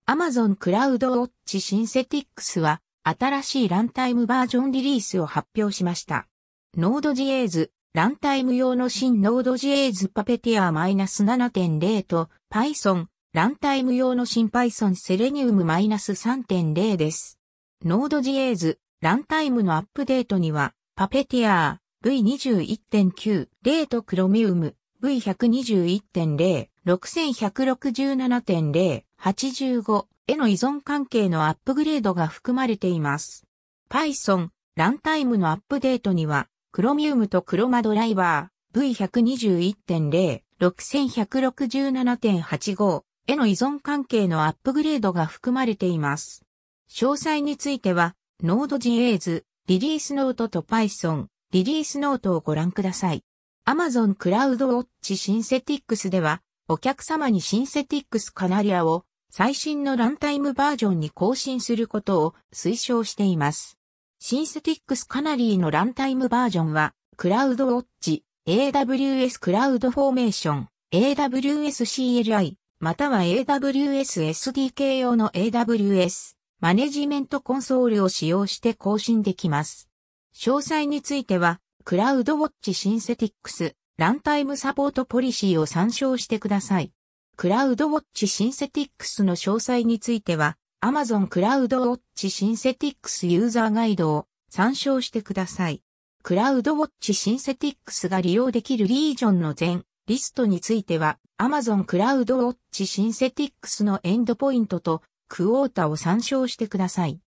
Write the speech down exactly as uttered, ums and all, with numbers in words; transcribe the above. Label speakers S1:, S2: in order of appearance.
S1: Amazon CloudWatch Synthetics は新しいランタイムバージョンリリースを発表しました。Node.js、ランタイム用の新 Node.js Puppeteer ななてんゼロ と Python、ランタイム用の新 Python Selenium さんてんゼロ です。Node.js、ランタイムのアップデートには Puppeteer、ブイにじゅういってんきゅう、ゼロ と Chromium、ブイひゃくにじゅういってんゼロ、ろくせんひゃくろくじゅうななてんゼロ、はちじゅうごへの依存関係のアップグレードが含まれています。Python、ランタイムのアップデートには、Chromium と Chroma ドライバー、ブイひゃくにじゅういってんゼロ、ろくせんひゃくろくじゅうななてんはちじゅうごへの依存関係のアップグレードが含まれています。詳細については、Node.js、リリースノートと Python、リリースノートをご覧ください。Amazon CloudWatch Synthetics では、お客様に Synthetics Canaria を最新のランタイムバージョンに更新することを推奨しています。Synthetics Canary のランタイムバージョンは、CloudWatch、エーダブリューエス CloudFormation、エーダブリューエス シーエルアイ、または エーダブリューエス エスディーケー 用の エーダブリューエス マネジメントコンソールを使用して更新できます。詳細については、CloudWatch Synthetics、ランタイムサポートポリシーを参照してください。CloudWatch Synthetics の詳細については、Amazon CloudWatch Synthetics ユーザーガイドを参照してください。CloudWatch Synthetics が利用できるリージョンの全リストについては、Amazon CloudWatch Synthetics のエンドポイントとクォータを参照してください。